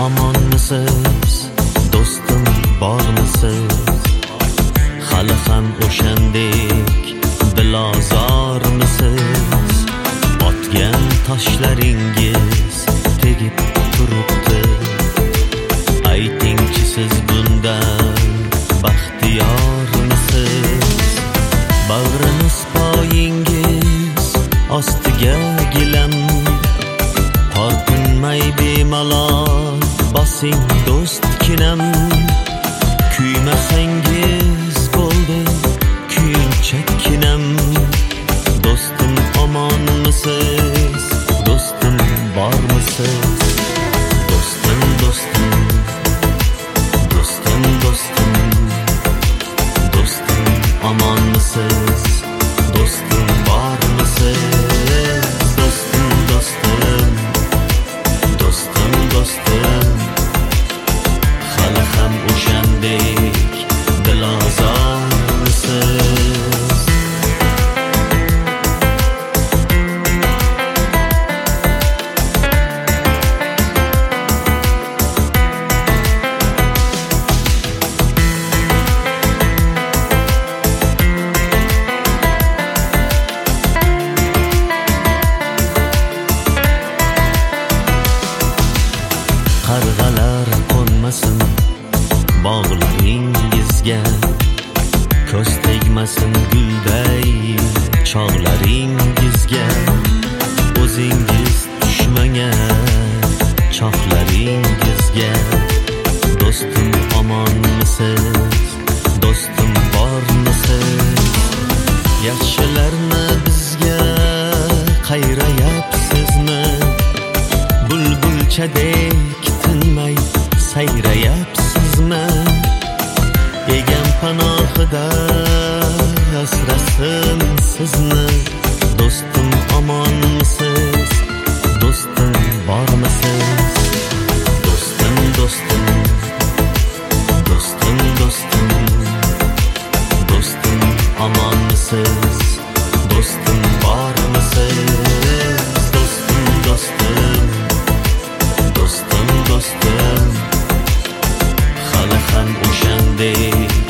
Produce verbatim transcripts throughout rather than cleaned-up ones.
Omonmisiz, do'stim bormisiz? Hali ham o'shandek dilozormisiz? Otgan toshlaringiz tegib turibdi. Aytingchi siz bundan baxtiyormisiz? Bag'rimiz poyingiz ostiga gilam, tortinmay bemalol bosing do'st kinam. Kuymasangiz bo'ldi kuyunchakkinam. Do'stim omonmisiz, do'stim bormisiz? Do'stim, do'stim, do'stim, do'stim, do'stim omonmisiz, do'stim bormisiz? Do'stim, do'stim, do'stim, do'stim, hali ham o'shandek dilozormisiz? Qarg'alar qo'nmasin bog'laringizga, ko'z tegmasin gulday chog'laringizga. O'zingiz tushmagan choqlaringizga. Do'stim omonmisiz, do'stim bormisiz? Yaxshilarni bizga qayrayapsizmi? Bulbulchadek tinmay sayrayapsizmi? Egam panohida asrasin sizni. Do'stim omonmisiz, do'stim bormisiz? Do'stim, do'stim, do'stim, do'stim, do'stim omonmisiz, do'stim bormisiz? Do'stim, do'stim, do'stim, do'stim, hali ham o'shandek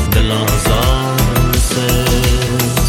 dilozormisiz?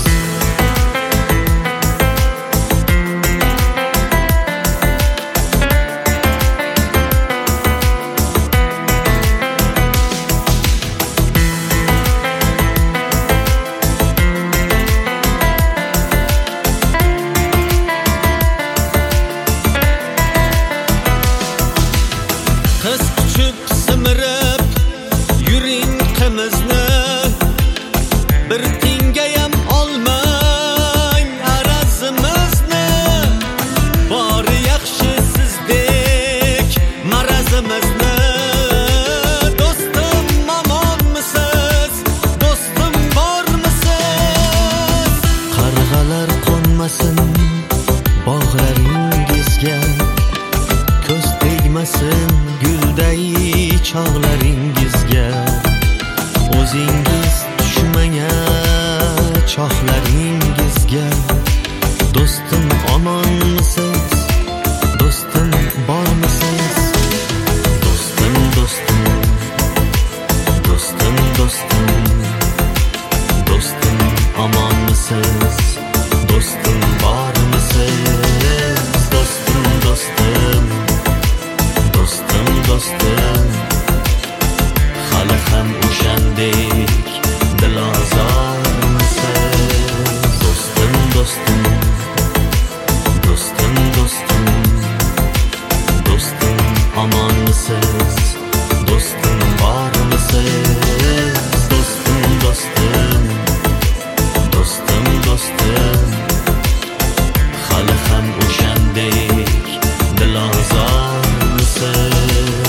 Qiz kuchib simirib yuring qimizni, bir tingayam olmang arazimizni. Bor yaxshi sizdek marazimizni. Do'stim omonmisiz, do'stim bormisiz? Qarg'alar qo'nmasin bog'laringizga, ko'z tegmasin gulday chog'laringizga. O'zingiz tushmagan choqlaringizga. Do'stim omonmisiz, do'stim bormisiz? Do'stim, do'stim, do'stim, do'stim, do'stim omonmisiz, do'stim bormisiz? Do'stim, do'stim, do'stim, do'stim, hali ham o'shandek dilozormisiz? Do'stim, do'stim, do'stim, do'stim, do'stim, hali ham o'shandek dilozormisiz? Do'stim, do'stim, do'stim, do'stim, do'stim, hali ham o'shandek dilozormisiz? Do'stim, do'stim, do'stim, do'stim, do'stim, hali ham o'shandek dilozormisiz? omonmisiz? Do'stim bormisiz? Do'stim, do'stim, do'stim, do'stim, hali ham o'shandek dilozormisiz?